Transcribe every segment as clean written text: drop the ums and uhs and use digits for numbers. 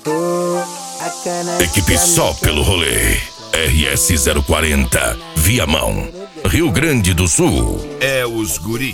Equipe só pelo rolê. RS-040, Viamão, Rio Grande do Sul. É os guri.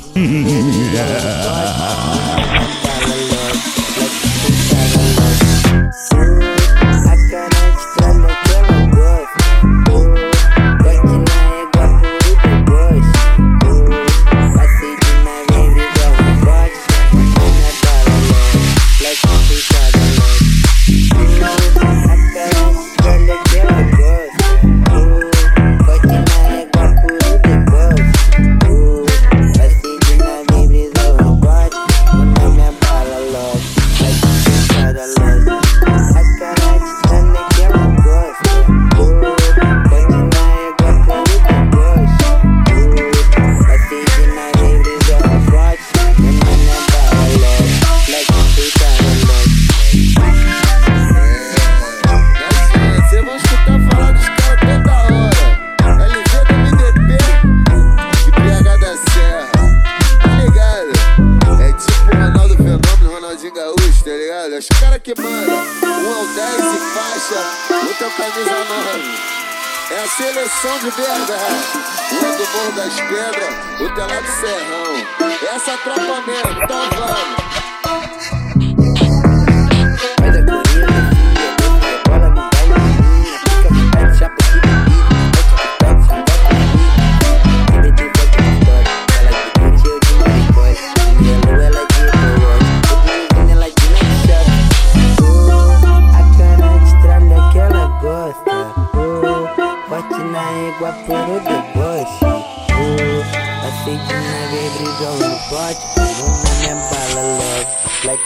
Os caras que mandam 1 ao 10 e faixa, o teu camisa 9. É a seleção de BH, o do Morro das Pedras, o teu lá do Serrão. Essa tropa mesmo, então vamos. Égua por deboche, aceite na bebida no pote, não me embala logo, like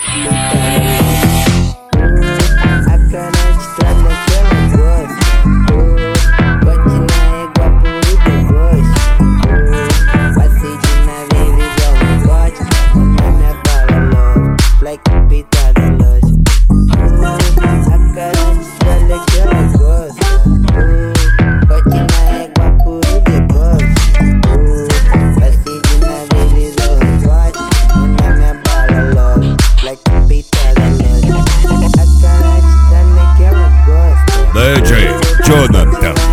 a cana de estrada que ela gosta, bote na égua por deboche, aceite na bebida no pote, não me embala logo, like peita da loja, a cana de estrada que ela gosta. DJ Jonathan.